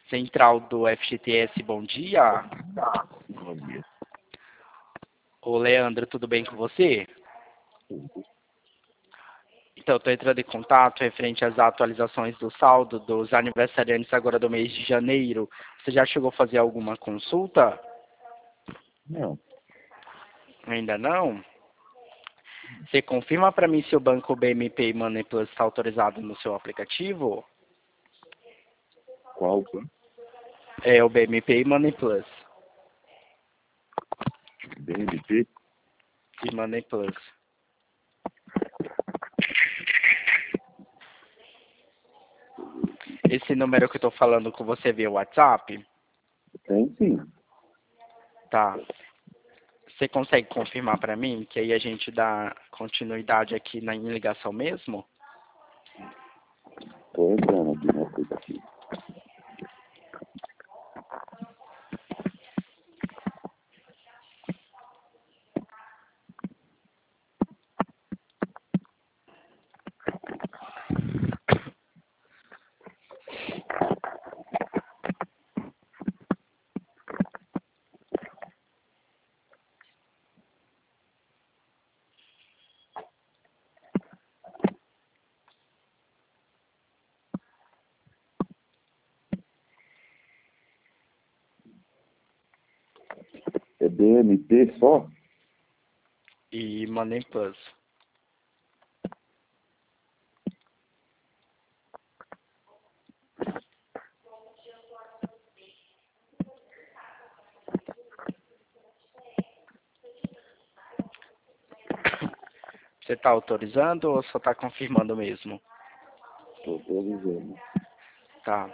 Central do FGTS, bom dia. Bom dia. Ô, Leandro, tudo bem com você? Então, estou entrando em contato referente às atualizações do saldo dos aniversariantes agora do mês de janeiro. Você já chegou a fazer alguma consulta? Não. Ainda não? Você confirma para mim se o banco BMP Money Plus está autorizado no seu aplicativo? Qual? Pô? É o BMP Money Plus. BNP? E Money Plus. Esse número que eu estou falando com você via WhatsApp? Tem sim. Tá. Você consegue confirmar para mim que aí a gente dá continuidade aqui na ligação mesmo? Estou entrando aqui no aplicativo. É BNP só? E Money Plus. Você está autorizando ou só está confirmando mesmo? Estou autorizando. Tá.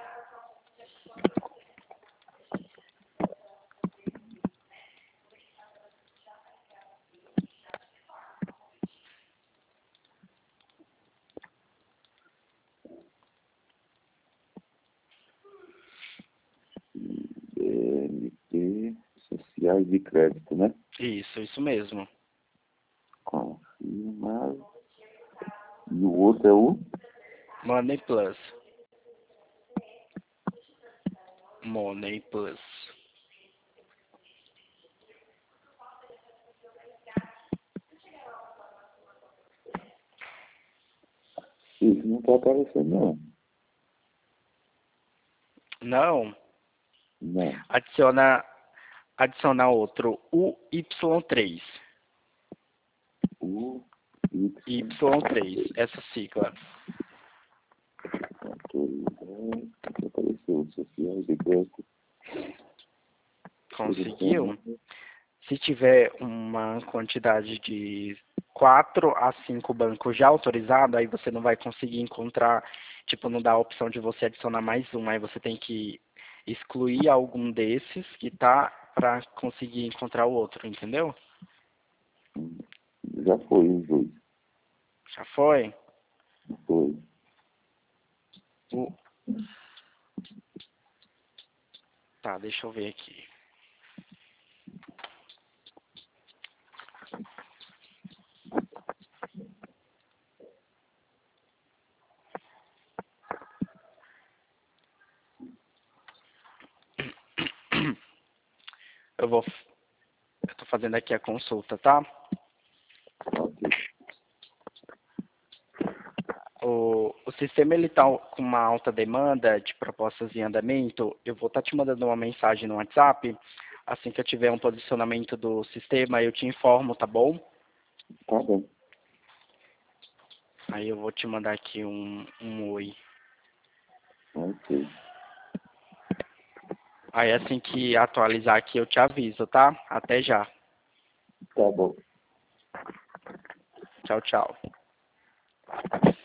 BNP Sociais de Crédito, né? Isso mesmo. Confirmar. E o outro é o? Money Plus. Money Plus. Isso não está aparecendo, não. Não. Não. Adiciona outro. UY3. O Y. Y3. Essa sigla. Autorizar. Apareceu. Sociais de Crédito. Conseguiu? Se tiver uma quantidade de 4 a 5 bancos já autorizados, aí você não vai conseguir encontrar, tipo, não dá a opção de você adicionar mais um, aí você tem que excluir algum desses que tá para conseguir encontrar o outro, entendeu? Já foi os dois. Já foi? Foi. O- Tá, deixa eu ver aqui. Eu tô fazendo aqui a consulta, tá? Ok. O sistema ele tá com uma alta demanda de propostas em andamento. Eu vou estar te mandando uma mensagem no WhatsApp. Assim que eu tiver um posicionamento do sistema, eu te informo, tá bom? Tá bom. Aí eu vou te mandar aqui um oi. Ok. Aí assim que atualizar aqui eu te aviso, tá? Até já. Tá bom. Tchau, tchau.